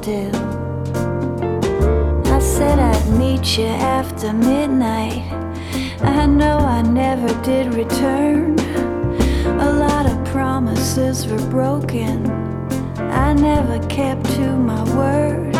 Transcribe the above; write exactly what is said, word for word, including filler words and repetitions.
still. I said I'd meet you after midnight. I know I never did return. A lot of promises were broken. I never kept to my word.